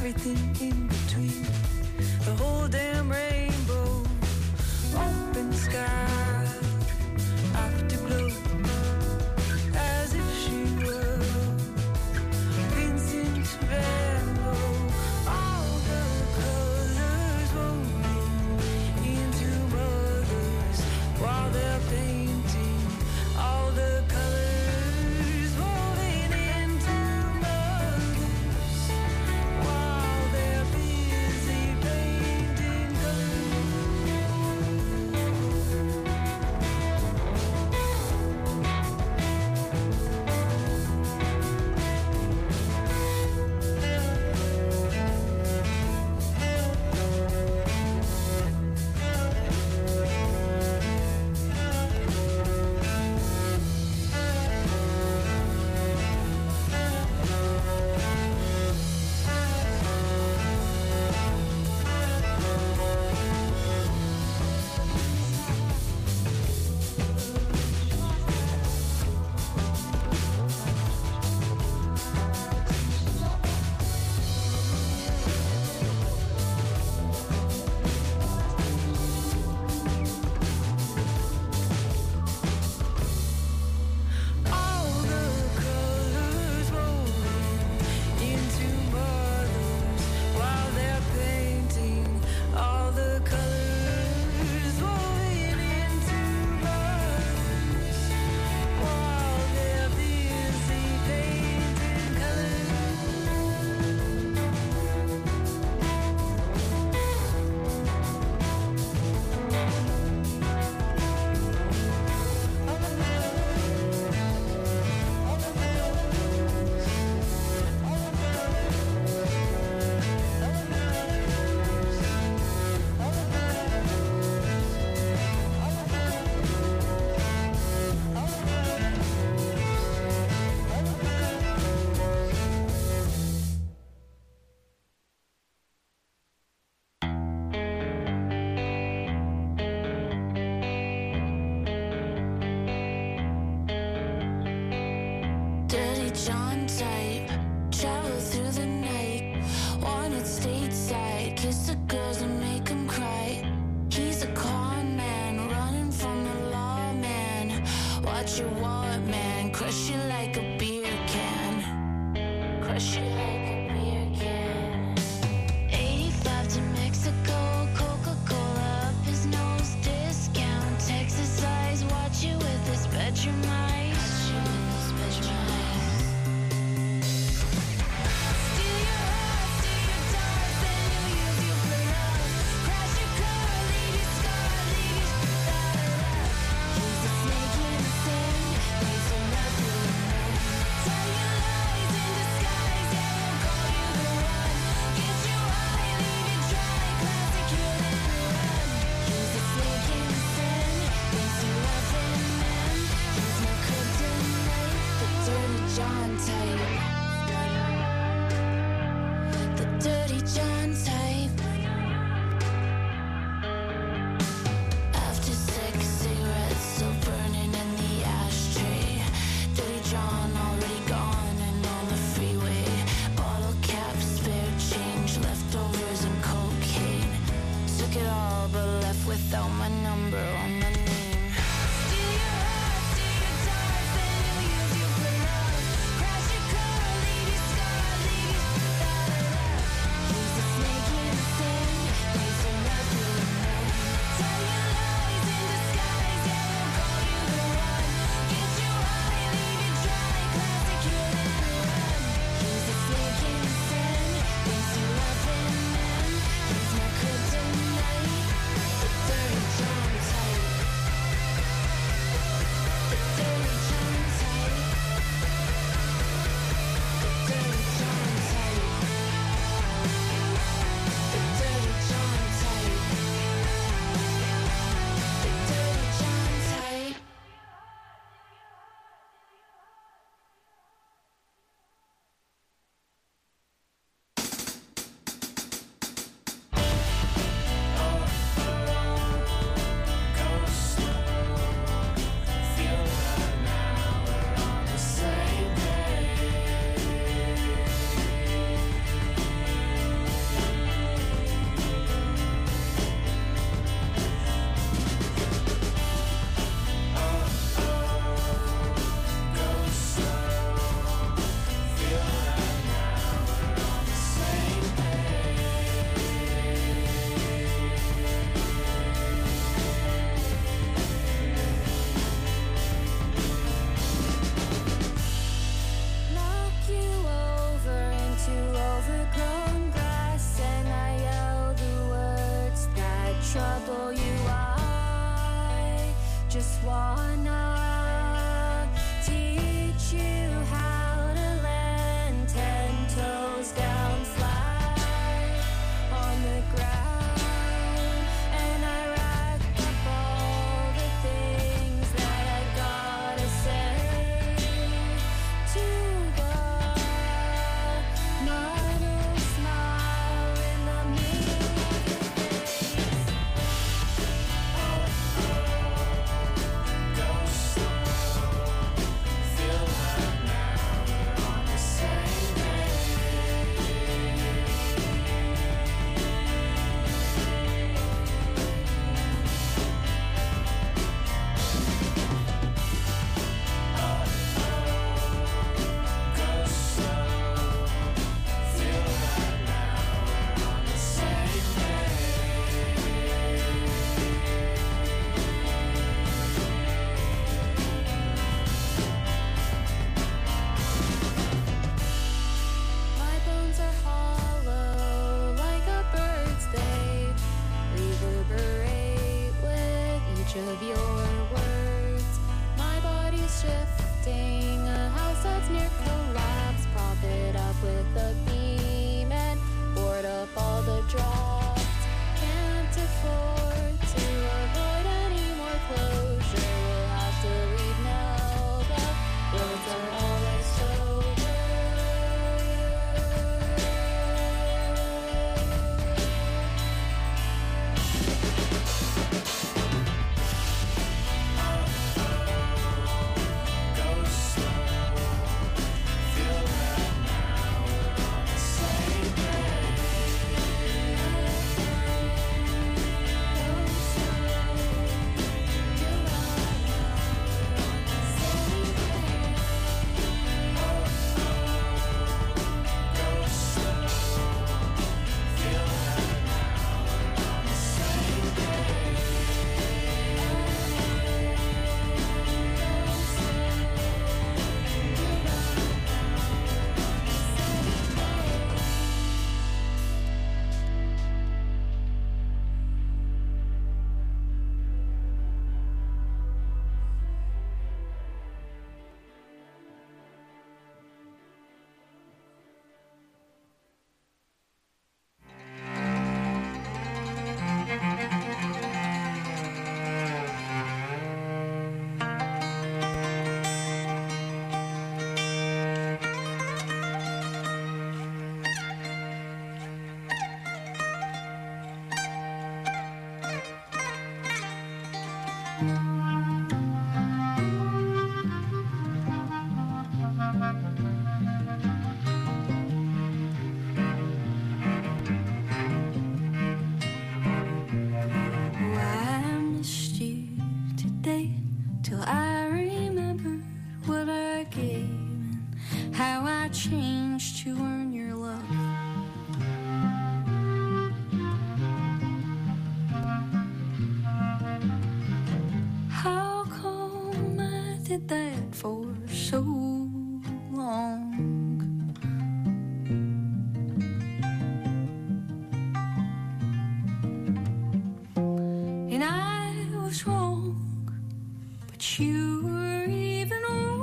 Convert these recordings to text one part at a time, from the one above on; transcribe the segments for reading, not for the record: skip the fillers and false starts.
everything in between. The whole damn rainbow, open sky, afterglow, as if she were Vincent Van Gogh. All the colors woven into mothers while they're painting. All the colors woven into mothers while they're busy painting Dirty John type, travel through the night, wanted stateside, kiss the girls and make them cry. He's a con man, running from the law, man. Watch your wallet, man, crush you like a beer can. Crush you like a beer can. 85 to Mexico, Coca-Cola up his nose, discount, Texas eyes, watch you with his bedroom eyes. John type, the dirty John type. After 6 cigarettes still burning in the ashtray. Dirty John already gone and on the freeway. Bottle caps, spare change, leftovers and cocaine. Took it all but left without my number or my name. Steal your heart, steal your dark, then you'll use you for love. Crash your car, changed to earn your love. How come I did that for so long? And I was wrong, but you were even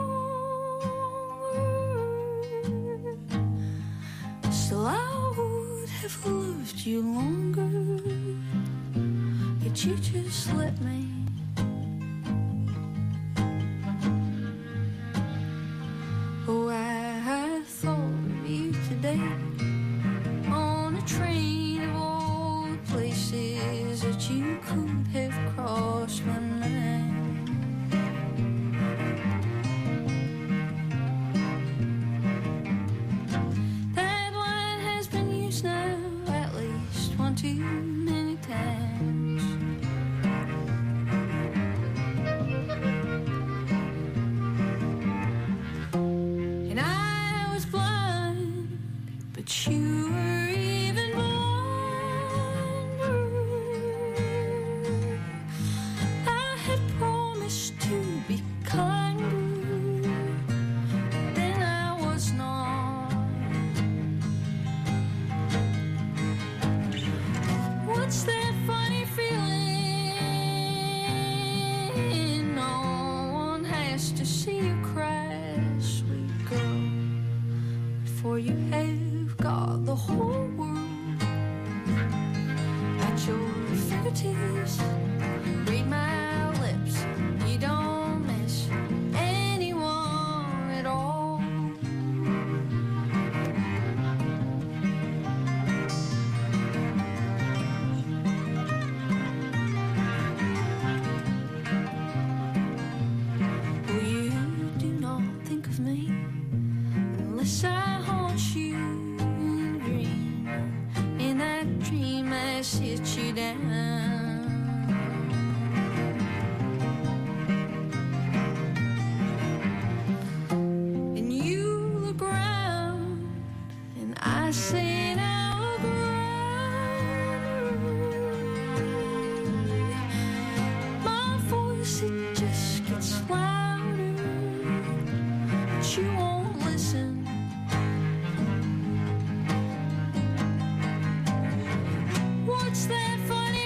wronger. Still I would have loved you longer, yet you just let me. Oh, I thought of you today on a train of all the places that you could have crossed my mind. That line has been used now at least one too many times. And I was blind, but you were even blinder. I had promised to be kinder, then I was not. What's that funny feeling? No one has to see you cry, sweet girl, for you have got the whole world at your fingertips. Read my lips, you don't miss anyone at all. Well, you do not think of me unless I haunt you in a dream. In that dream I sit you down. And you look around and I say now my voice, it just gets louder, but you won't listen. What's that funny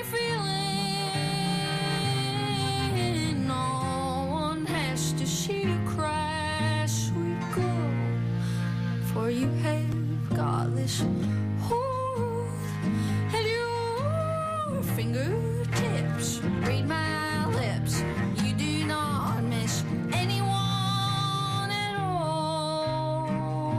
feeling? No one has to see you cry, sweet girl, for you have got this hold at your fingertips. Read my lips, you do not miss anyone at all.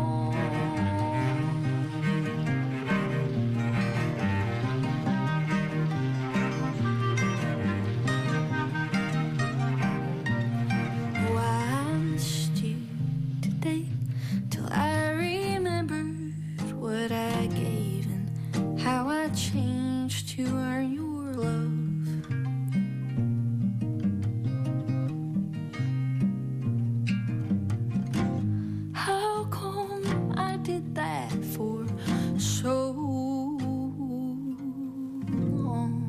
Oh, I missed you today till I remembered what I gave and how I changed to earn your love. How come I did that for so long?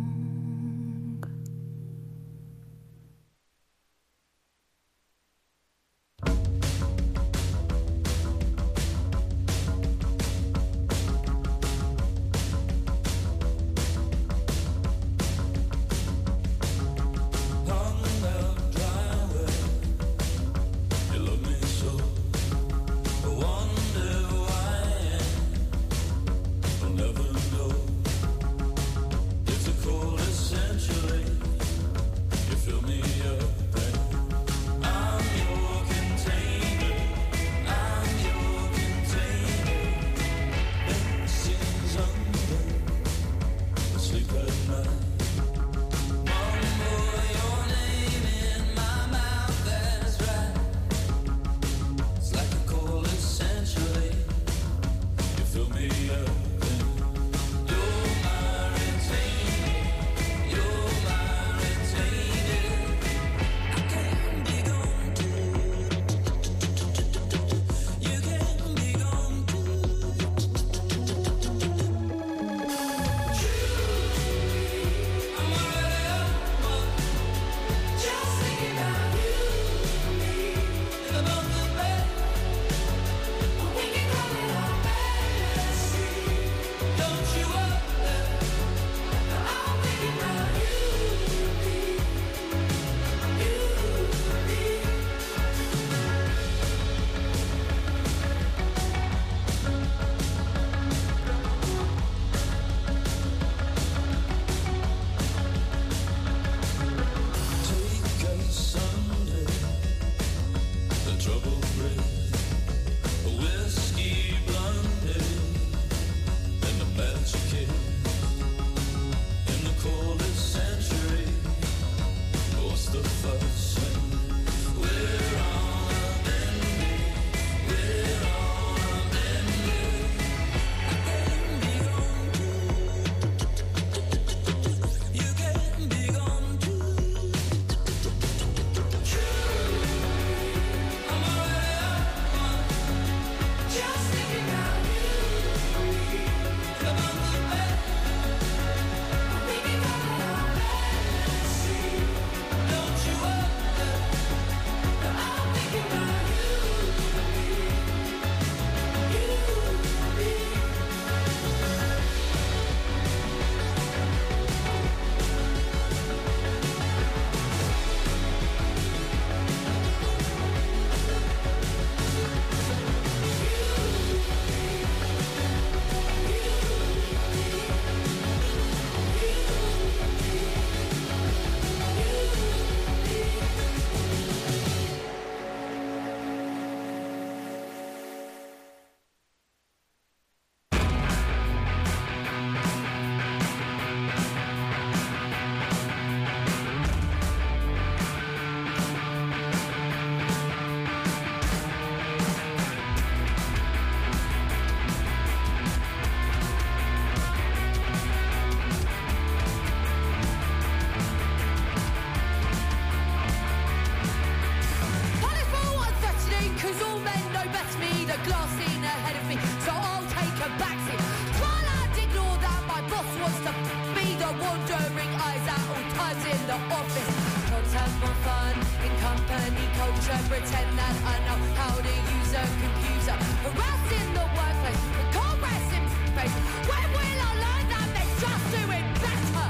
glassing ahead of me, so I'll take a backseat. While I'd ignore that, my boss wants to be the wandering eyes at all times in the office. Let's have more fun in company culture, pretend that I know how to use a computer. Harass in the workplace, but can't rest in space. When will I learn that they just do it better?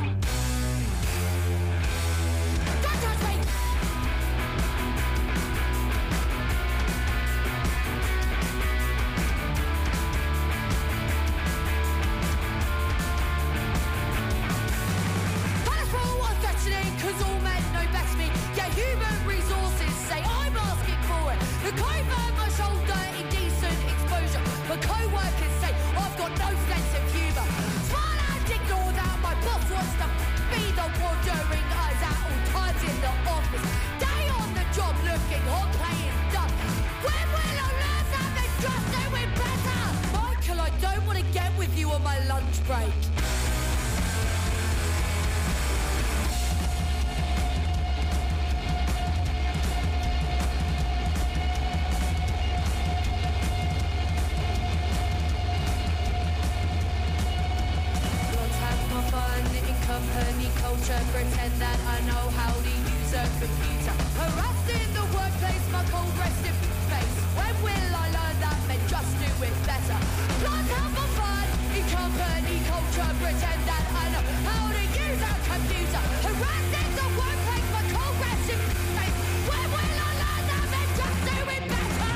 Don't touch me! Cause all men know best me. Yeah, human resources say I'm asking for it. The covert my shoulder indecent exposure. But co-workers say I've got no sense of humour. Smile and ignore that. My boss wants to be the wandering eyes at all times in the office. Day on the job looking hot, playing dumb. When will I learn that they just do it better? Michael, I don't want to get with you on my lunch break. Company culture, pretend that I know how to use a computer. Harassed in the workplace, my cold resting face. When will I learn that men just do it better? Let's have more fun in company culture, pretend that I know how to use a computer. Harassed in the workplace, my cold resting face. When will I learn that men just do it better?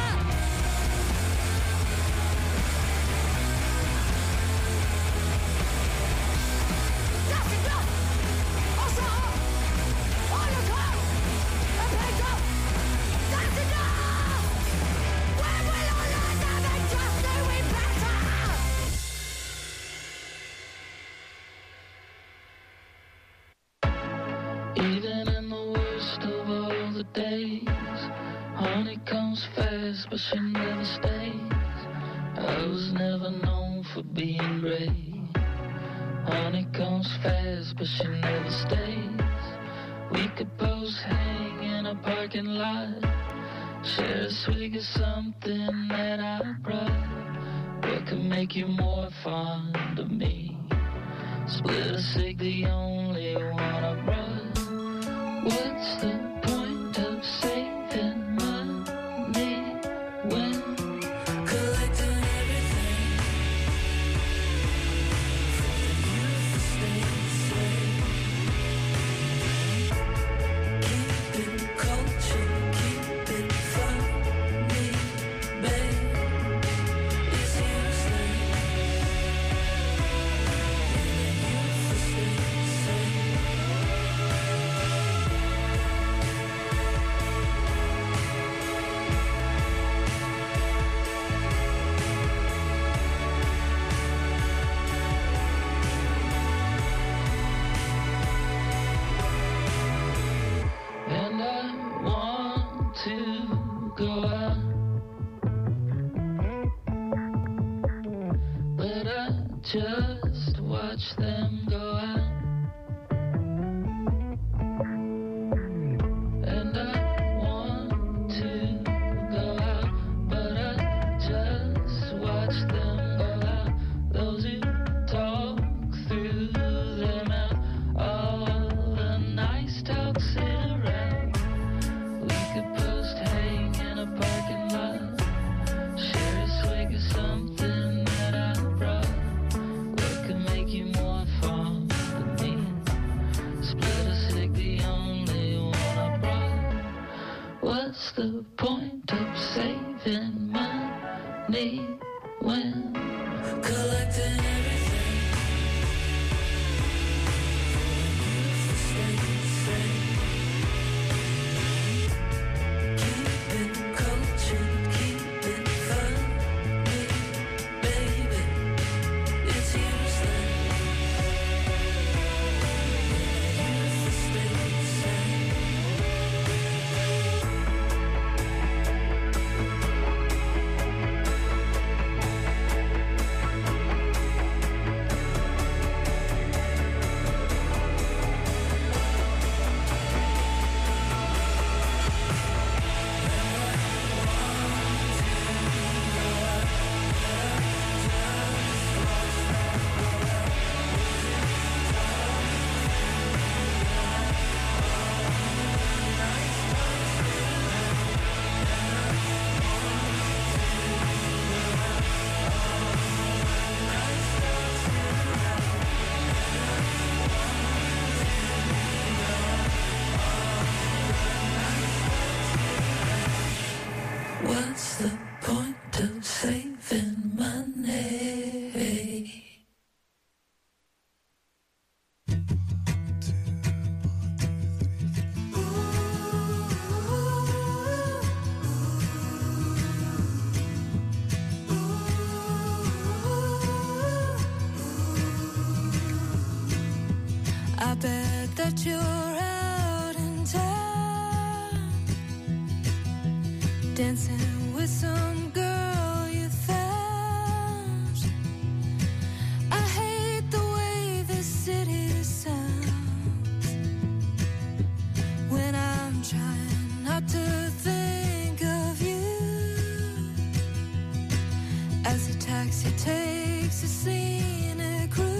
Even in the worst of all the days, honey comes fast, but she never stays. I was never known for being brave. Honey comes fast, but she never stays. We could both hang in a parking lot, share a swig of something that I brought. What could make you more fond of me? Split a cig, the only one I brought. What's the point of saving money when collecting everything for the youth stay safe? Keep it culture, keep it funny, babe. It's useless. And I want to go out, but I just watch them go out. And I want to go out, but I just watch them go out. Those who talk through their mouth, all the nice talk sit around. We could post hang in a parking lot, share a swig of something that I brought. What could make you more fond of me? Split a cig, the only one I brought. What's the point of saving money when collecting everything? Keep it culture, keep it funny, baby. It's useless. I bet that you're out in town, dancing with some girl you found. I hate the way this city sounds when I'm trying not to think of you as the taxi takes a scenic route.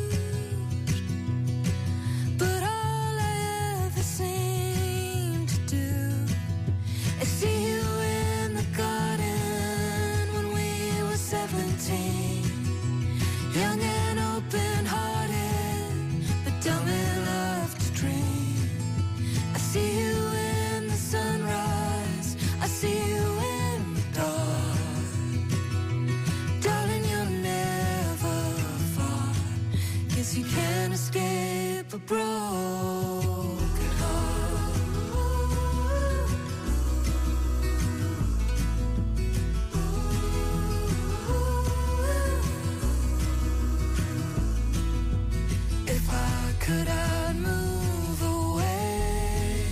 But all I ever seem to do is see you in the garden when we were 17, young and open-hearted, but dumb enough to dream. I see you in the sunrise, I see you in the dark. Darling, you're never far, 'cause you can't escape a broken heart. If I could, I'd move away,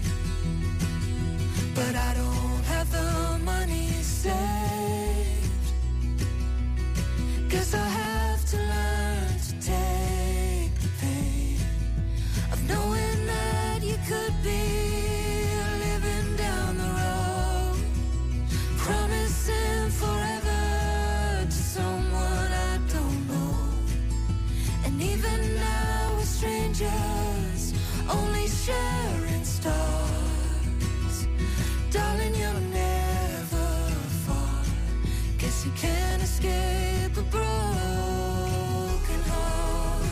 but I don't have the money saved. Guess I have to learn to take the pain of knowing that you could be living down the road, promising forever to someone I don't know. And even now we're strangers, only sharing stars. Darling, you're never far, guess you can't escape a broken heart.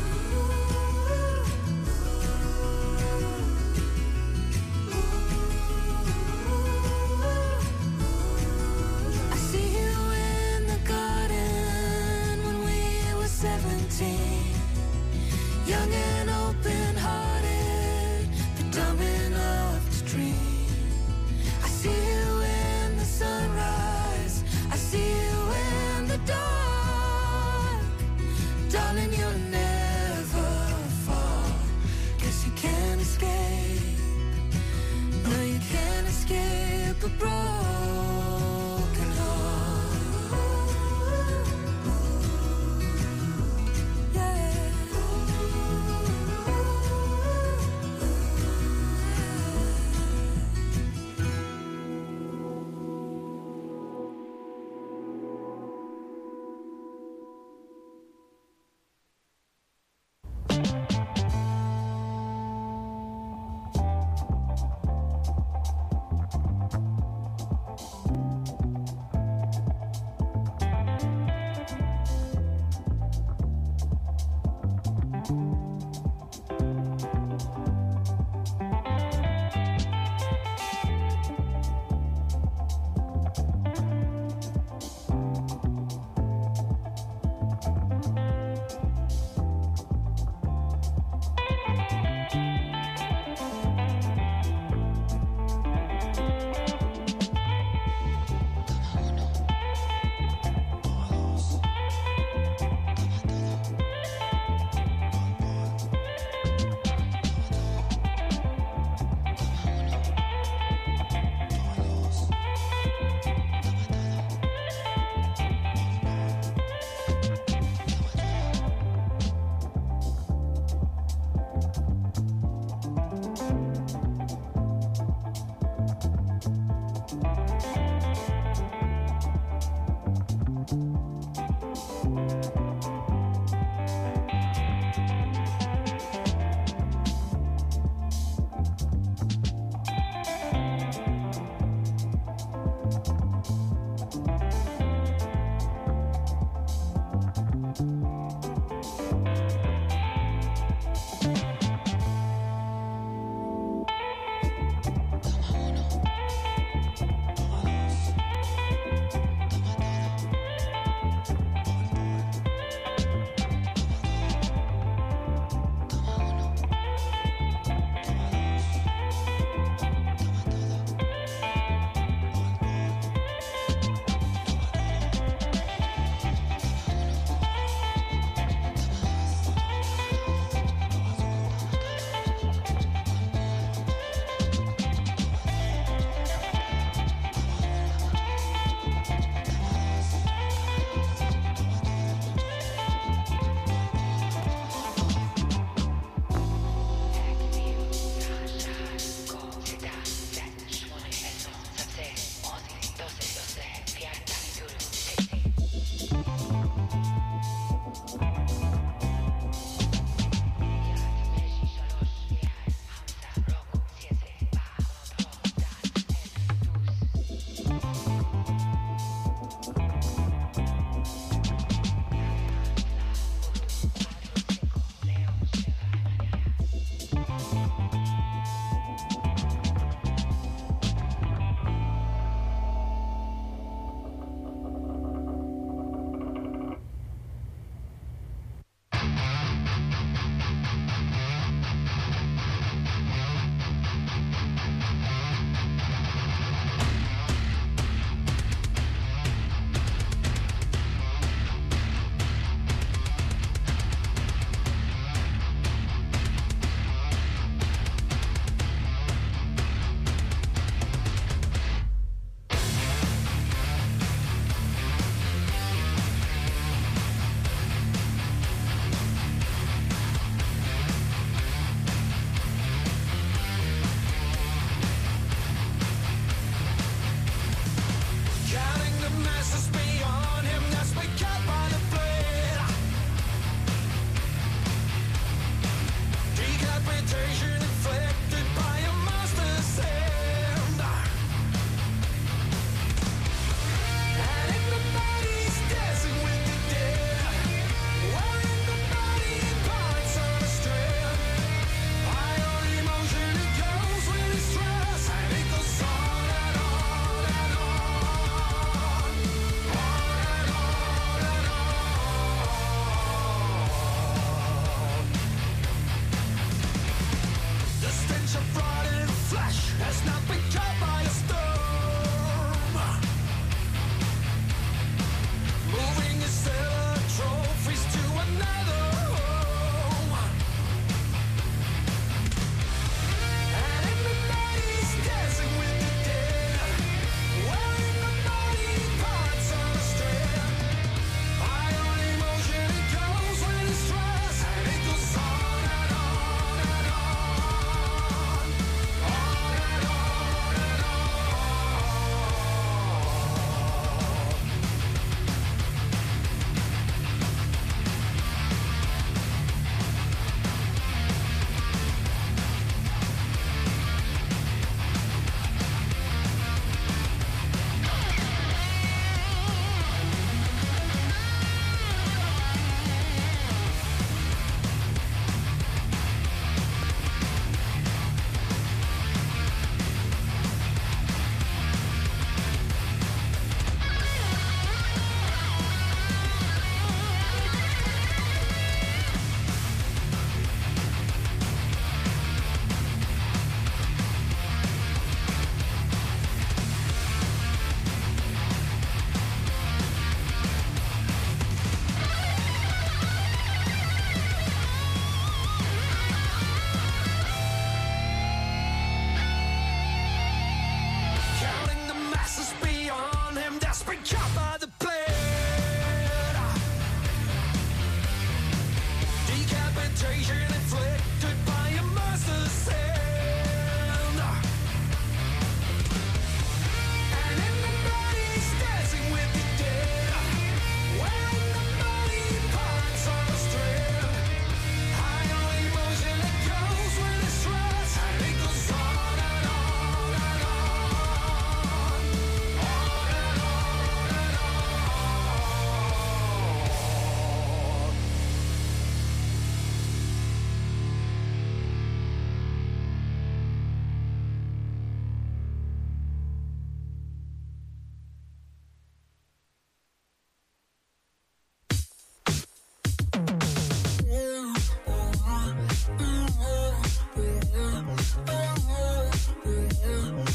I see you in the garden when we were 17, young and open-hearted, but dumb enough to dream. I see you in the sunrise, I see you in the dark. Darling, you're never far, 'cause you can't escape. No, you can't escape a broken heart. Yeah.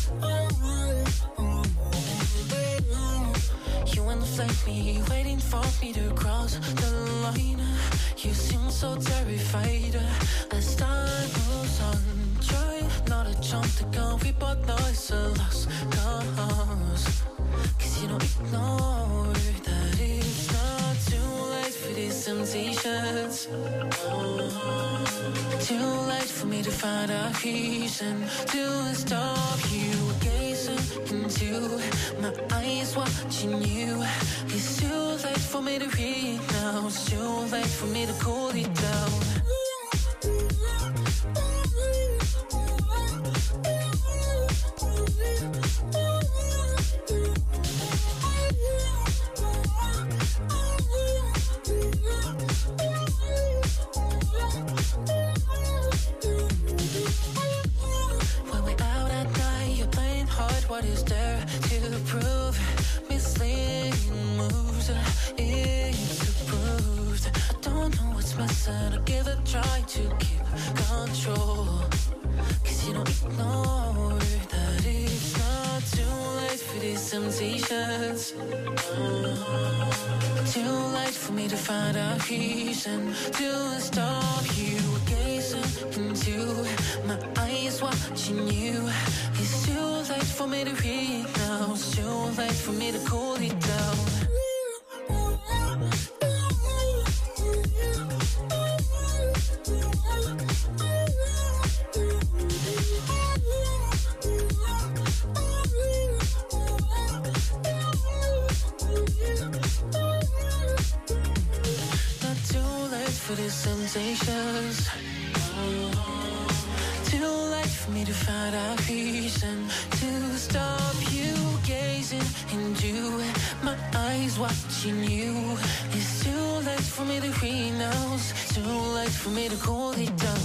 You and the flame me, waiting for me to cross the line. You seem so terrified as time moves on. Try not to jump the gun, we both know it's a lost cause. Cause you don't ignore that it's not too late for these temptations. Too late for me to find a reason to stop you. Gazing into my eyes, watching you. It's too late for me to read now. It's too late for me to cool it down. What is there to prove? Misleading moves, it's approved. I don't know what's missing. I'll give it a try to keep control. Cause you don't ignore that it's not too late for these temptations. Too late for me to find a reason to stop you. Gazing into my eyes, watching you. It's too late for me to read now. It's too late for me to cool it down. Not too late for these temptations. Too late for me to find a reason to stop you. Gazing into my eyes, watching you. It's too late for me to renounce. Too late for me to cool it down.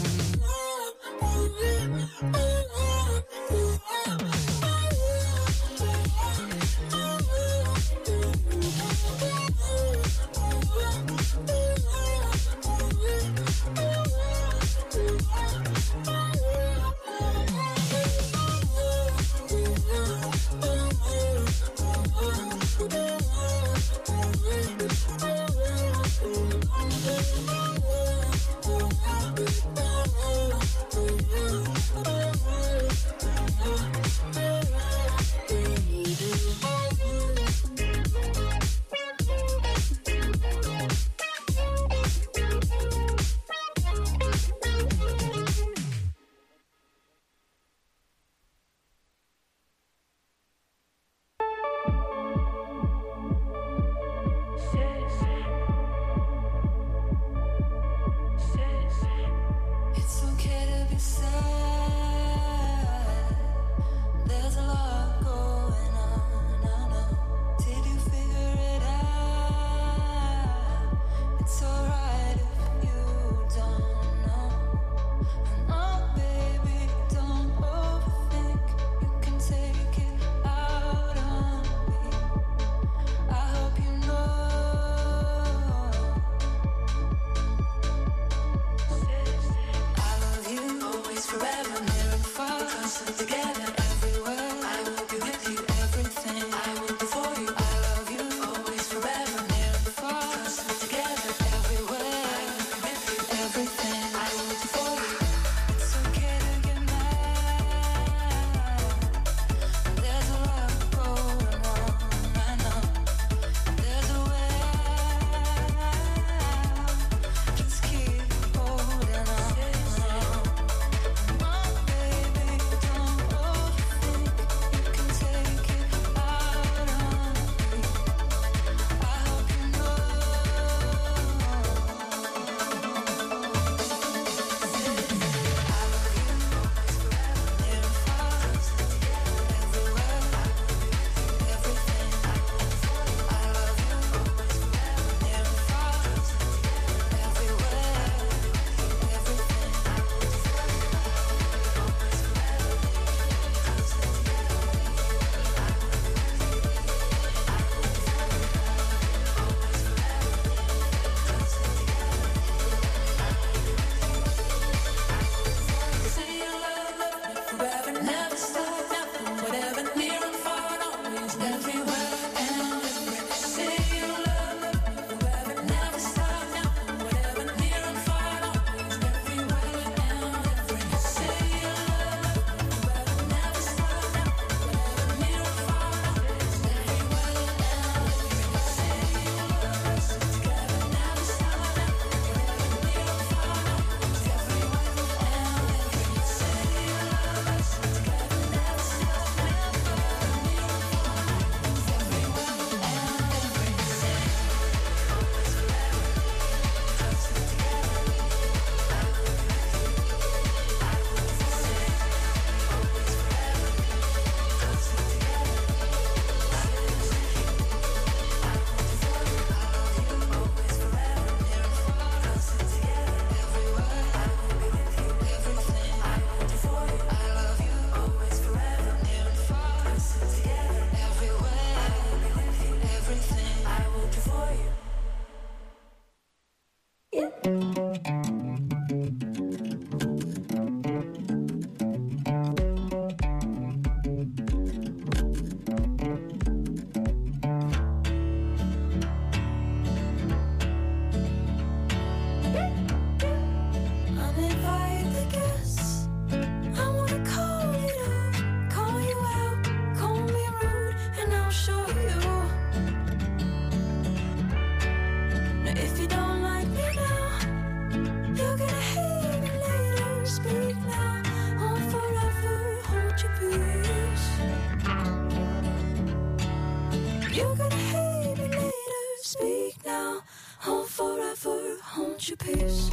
hold your peace.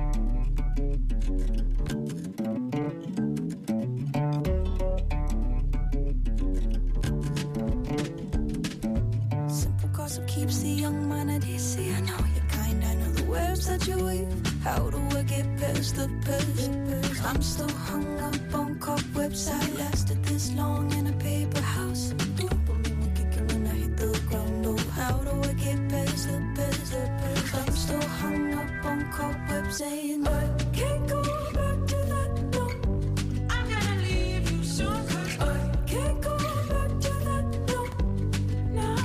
Simple gossip keeps the young mind at ease. I know you're kind, I know the webs that you weave. How do I get past the past? I'm still hung up on cobwebs. I lasted this long in a paper house. Dopamine kicking when I hit the ground. Oh, how do I get past the past? I'm still hung up on cobwebs, saying I can't go back to that. No, I'm gonna leave you soon. 'Cause I can't go back to that. No, no.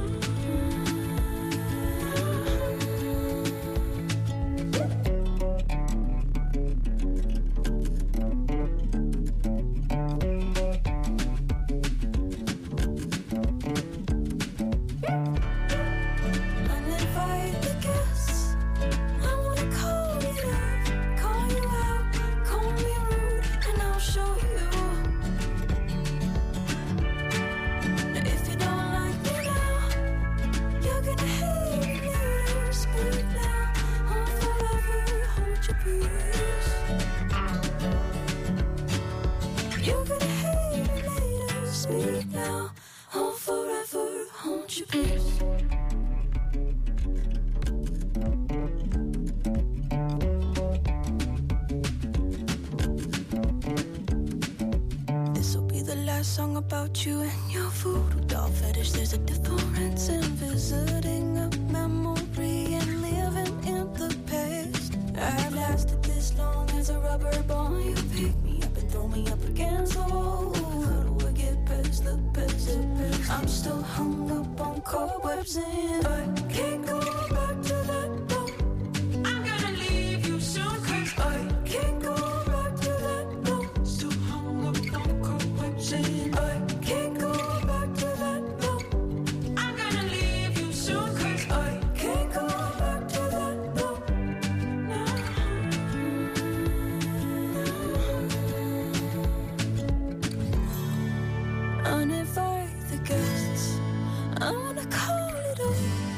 Uninvited guests, I wanna call you out, call me rude, and I'll show you. Now if you don't like me now, you're gonna hate me later. Speak now, I'll forever hold your peace. You're gonna hate me later. Speak now, I'll forever hold your peace. This'll be the last song about you and your voodoo doll fetish. There's a difference in visiting a memory and living in the past. I've lasted this long as a rubber ball. You pick me up and throw me up against the wall. How do I get past the past? I'm still hung up on cobwebs and I can't go back to that. No, I'm gonna leave you soon. 'Cause I can't go back to that. No, still hung up on cobwebs and I can't go back to that. No, I'm gonna leave you soon. 'Cause I can't go back to that. No, no. Uninvite the guests, I wanna call it off.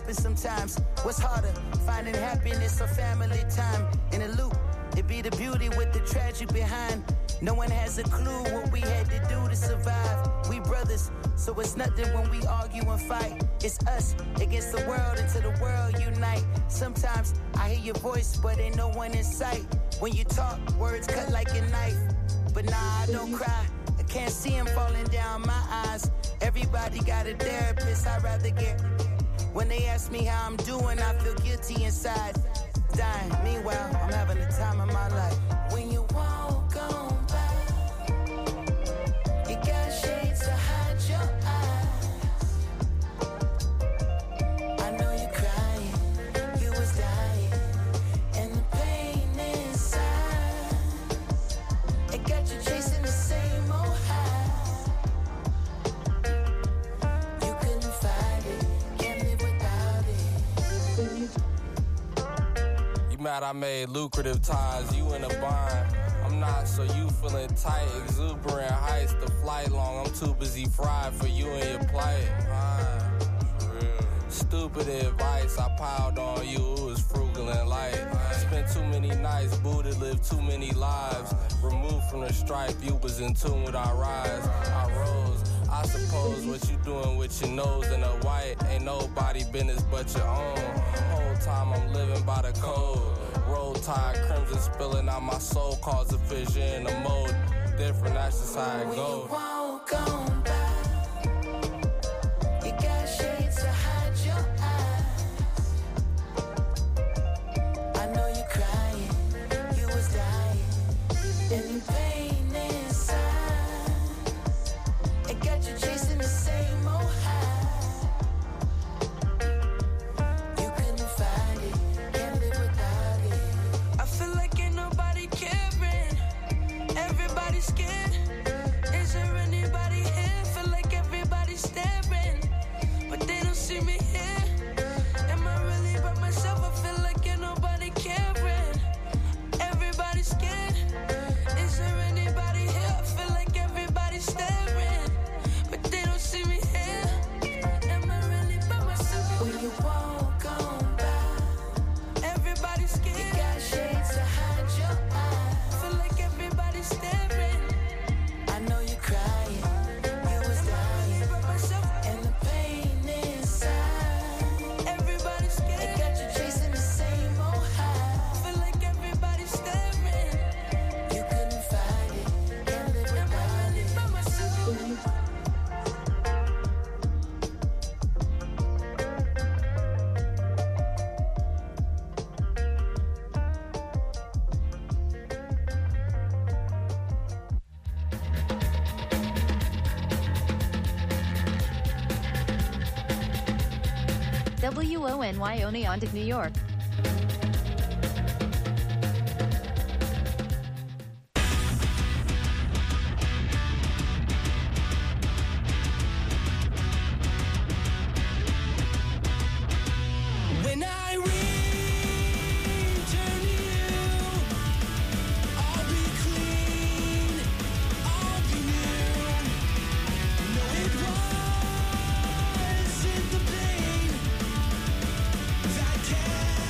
happens sometimes. What's harder, finding happiness or family time? In a loop, it be the beauty with the tragic behind. No one has a clue what we had to do to survive. We brothers, so it's nothing when we argue and fight. It's us against the world until the world unite. Sometimes I hear your voice, but ain't no one in sight. When you talk, words cut like a knife. But nah, I don't cry. I can't see him falling down my eyes. Everybody got a therapist, I'd rather get. When they ask me how I'm doing, I feel guilty inside. Dying, meanwhile, I'm having the time of my life. When you walk on by, you got shades to hide your eyes. I know you're crying, you was dying, and the pain inside, it got you chasing the same old high. You couldn't fight it, can't live without it. You mad I made lucrative ties, you in a bind. I'm not, so you feeling tight, exuberant heights, the flight long. I'm too busy fried for you and your plight. Stupid advice I piled on you, it was frugal and light. Spent too many nights, Buddha lived too many lives. Removed from the strife, you was in tune with our rise. I rose, I suppose what you doing with your nose in a white ain't nobody business but your own. Whole time I'm living by the code. Roll tide, crimson spilling out my soul, cause a vision, a mode different, that's just how it goes. When you walk on by, you got shades to hide your eyes. I know you're crying, you was dying, and the pain inside, it got you chasing the same old high. You couldn't find it, can't live without it. I feel like ain't nobody caring, everybody's scared. Is there anybody here? Feel like everybody's staring, but they don't see me here. Am I really by myself? I feel like ain't nobody caring, everybody's scared. Is there anybody here? I feel like everybody's staring, but they don't see me here. Am I really by myself? When you walk on by, everybody's scared. You got shades to hide your eyes. Feel like everybody's staring. I know you're crying, you was dying, and the pain inside, everybody's scared. It got you chasing the same old high. Feel like everybody's staring. You couldn't fight it, can't live without it. By myself. WONY Oneonta, New York. When I return to you, I'll be clean, I'll be new. No, it wasn't the pain that kept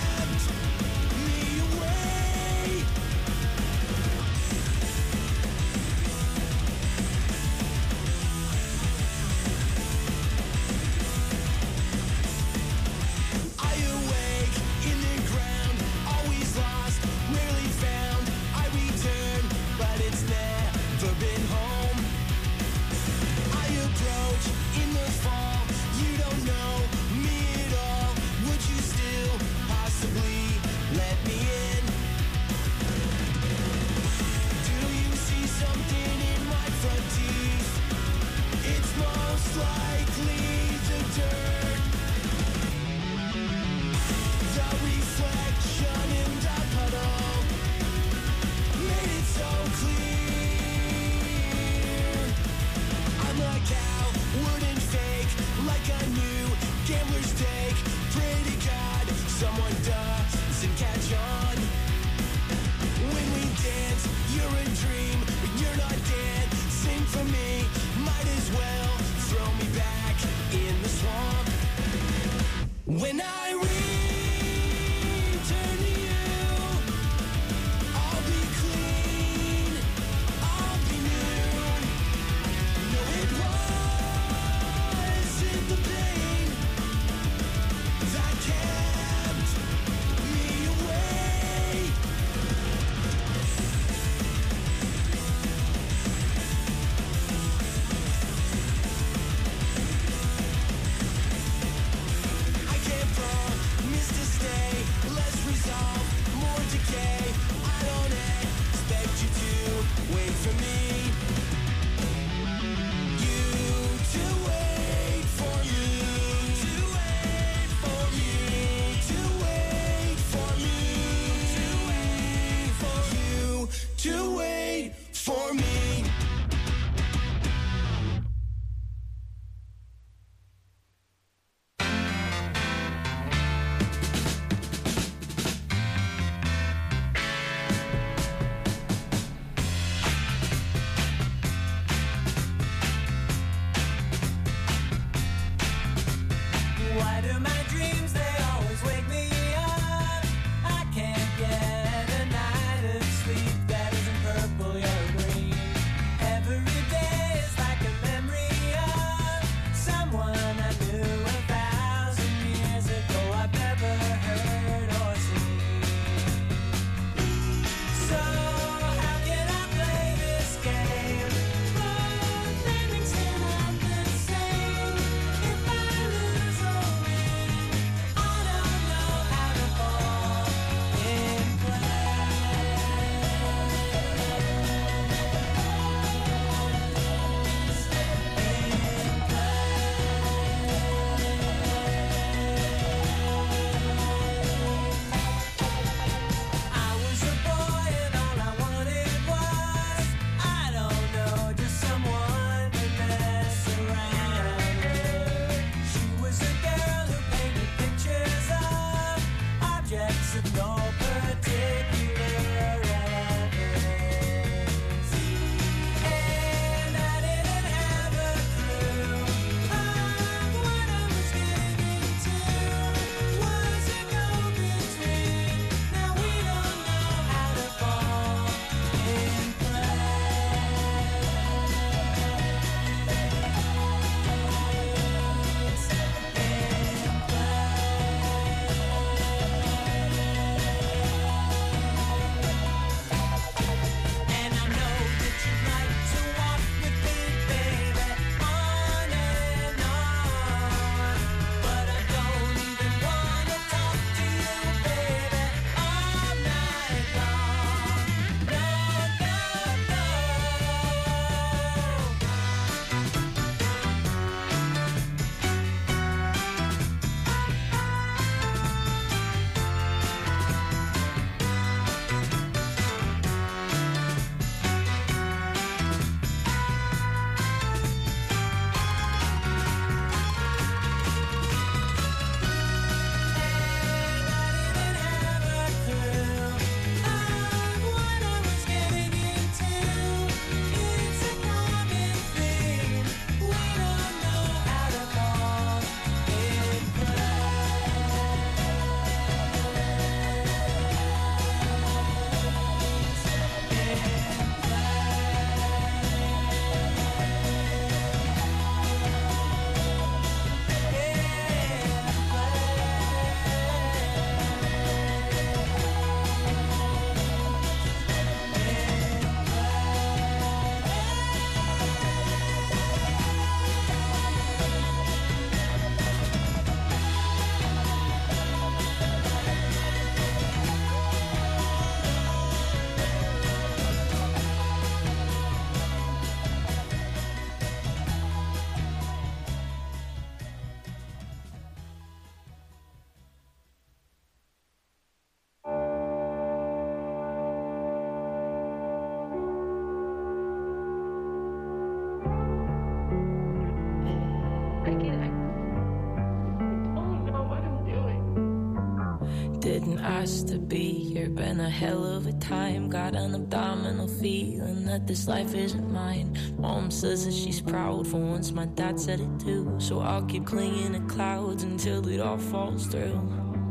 has to be. You've been a hell of a time. Got an abdominal feeling that this life isn't mine. Mom says that she's proud for once, my dad said it too. So I'll keep clinging to clouds until it all falls through.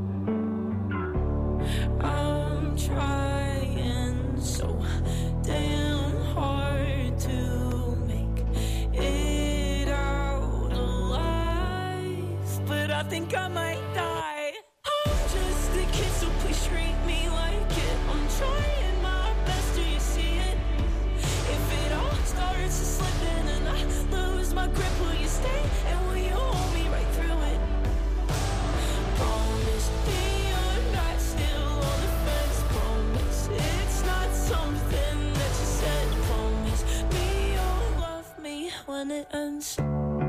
I'm trying so damn hard to make it out alive, but I think I might die. I'm just a kid, so please treat me like it. I'm trying my best, do you see it? If it all starts to slip in and I lose my grip, will you stay and will you hold me right through it? Promise me you're not still on the fence. Promise it's not something that you said. Promise me you'll love me when it ends.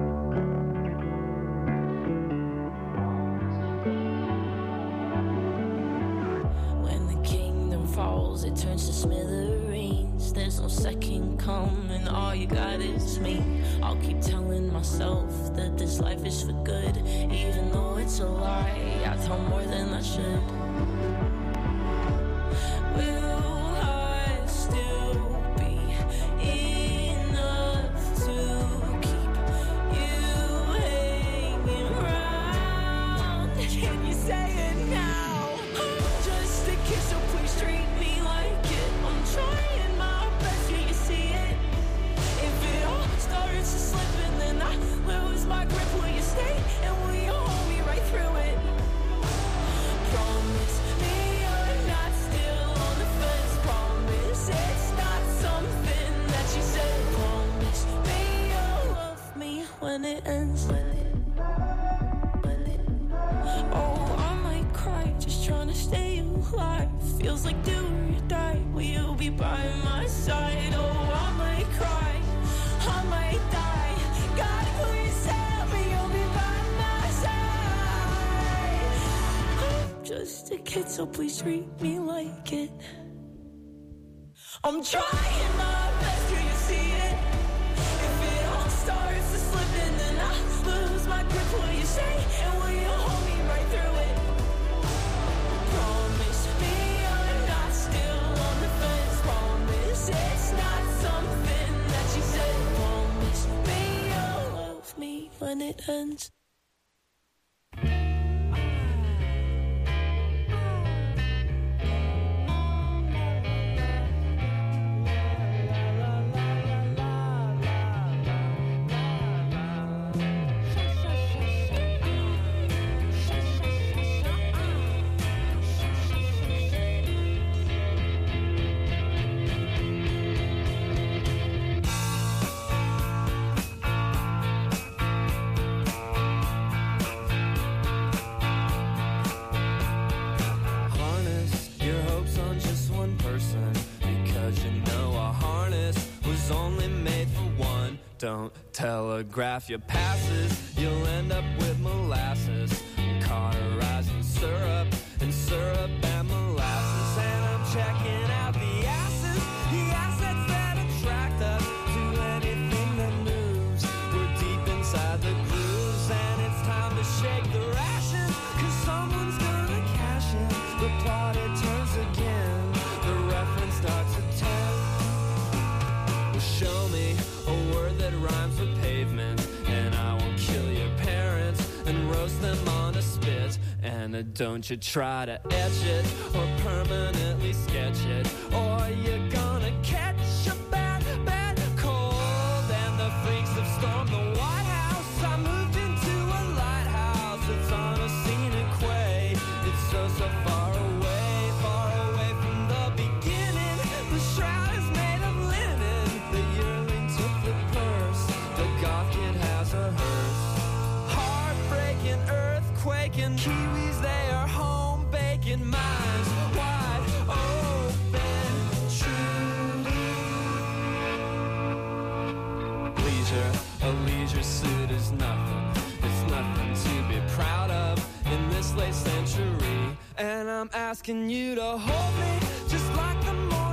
It turns to smithereens. There's no second coming, all you got is me. I'll keep telling myself that this life is for good, even though it's a lie. I tell more than I should. Will I still be enough to keep you hanging around? Can you say it now? I'm just a kid, so please treat me like it. I'm trying my best, do you see it? If it all starts to slip and then I lose my grip, will you stay and will you hold me right through it? Promise me you're not still on the fence. Promise it's not something that you said. Promise me you'll love me when it ends. Oh, I might cry just trying to stay alive. Feels like do or die, will you be by my side? Oh, I might cry, I might die. God, please tell me you'll be by my side. I'm just a kid, so please treat me like it. I'm trying my best, do you see it? If it all starts to slip and then I lose my grip, will you stay and will you hold me right through it? Promise me you're not still on the fence. Promise it's not something that you said. Promise me you'll love me when it ends. Don't telegraph your passes, you'll end up with molasses, cauterized in syrup and molasses. And I'm checking out the assets that attract us to anything that moves. We're deep inside the grooves and it's time to shake the rations, 'cause someone's gonna cash in. The plot, it turns again, the reference starts at 10. Well, show me a word that rhymes with pavement, and I will kill your parents and roast them on a spit. And don't you try to etch it or permanently sketch it, or you're gonna catch a bad cold. And the freaks have stormed the White House. I moved into a lighthouse. It's on a scenic way. It's so far away from the beginning. The shroud is made of linen. The yearling took the purse. The goth kid has a hearse. Heartbreaking, earthquaking Kiwis, they are home baking minds wide open. Truly, leisure, a leisure suit is nothing. It's nothing to be proud of in this late century. And I'm asking you to hold me just like the morning.